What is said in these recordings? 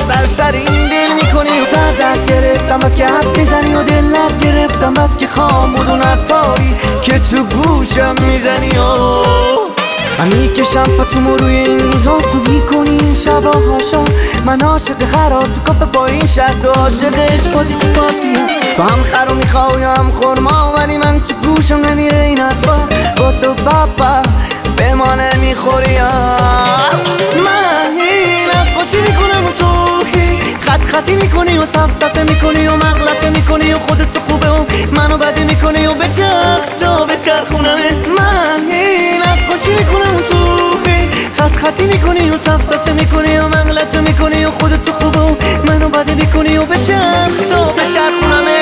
بر سر این دل میکنی و سردت گرفتم بس که حرف میزنی و دلت گرفتم بس که خامون اون حرفایی که تو گوشم میزنی و من میکشم پاتومو روی این میزا تو میکنی این شبا هاشا من عاشق خرا تو کافه با این شرط و عاشقش بازی تو پارتیم تو هم خرو میخوای هم خورما ولی من تو گوشم نمیره این حرفا با تو بابا به ما نمیخوری من این نقاشی میکنم و توهی خطی میکنی و سفسطه میکنی و مغلطه میکنی و خودتو خوبه و منو بده میکنی و بچرخ تا بچرخونمه من این نقاشی میکنم و توهی خطی میکنی و سفسطه میکنی و مغلطه میکنی و خودتو خوبه و منو بده میکنی و بچرخ تا بچرخونمه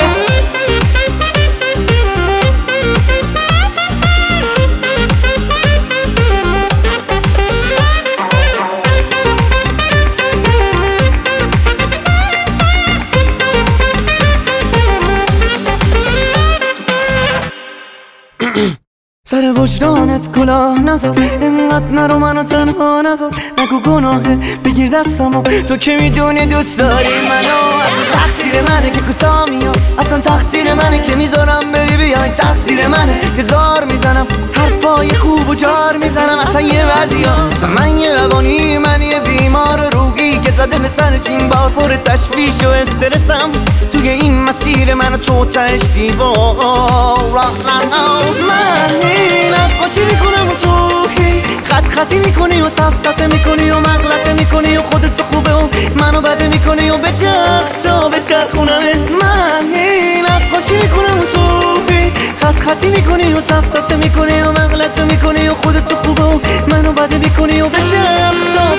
سر وجدانت کلاه نذار اینقدر نرو منو تنها نذار نگو گناهه بگیر دستمو تو که میدونی دوست داری منو اصلا تقصیر منه که کوتاه میاد اصلا تقصیر منه که میذارم بری بیای تقصیر منه که زار میزنم حرفای خوب و جار میزنم اصلا یه وضعیا اصلا من یه روانی من یه بیمار روحی که زده به سرش این بار پر تشویش و استرسم توی این مسیر منو تو تش دیوار من نقاشی میکنم و توهی خطی میکنی و سفسطه میکنی و مغلطه میکنی و خودتو خوبه و منو بده میکنی و بچرخ تا بچرخونمه من نقاشی میکنم و توهی خطی میکنی و سفسطه میکنی و مغلطه میکنی و خودتو خوبه و منو بده میکنی و بچرخ تا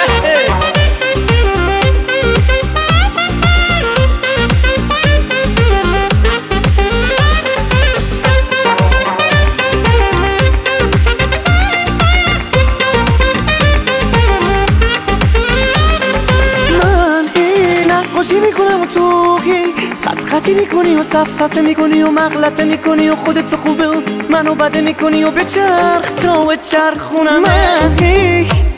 نقاشی میکنم و توهی خطی میکنی و سفسطه میکنی و مغلطه میکنی و خودتو خوبه و منو بده میکنی و بچرخ تا بچرخونم من